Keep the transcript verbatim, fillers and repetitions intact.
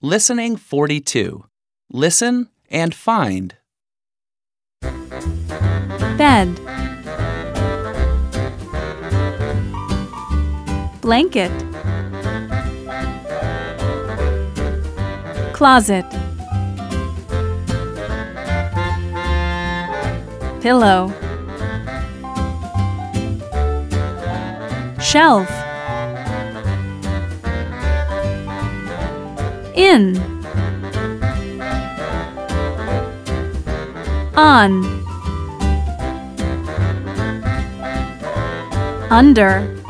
Listening forty-two. Listen and find. Bed, blanket, closet, pillow, shelf, in, on, under,